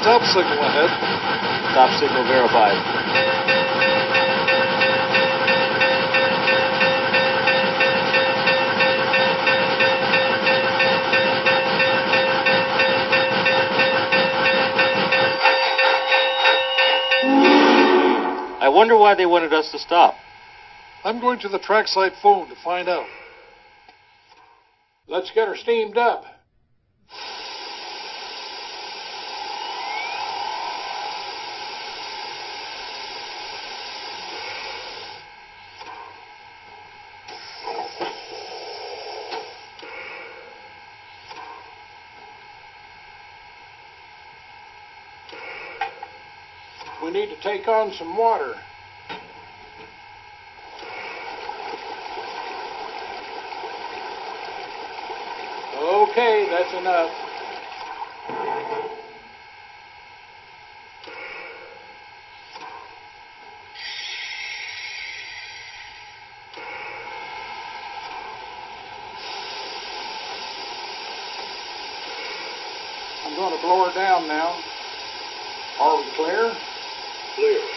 stop signal ahead. Stop signal verified. I wonder why they wanted us to stop. I'm going to the trackside phone to find out. Let's get her steamed up. We need to take on some water. Okay, that's enough. I'm going to blow her down now. Are we clear? Clear.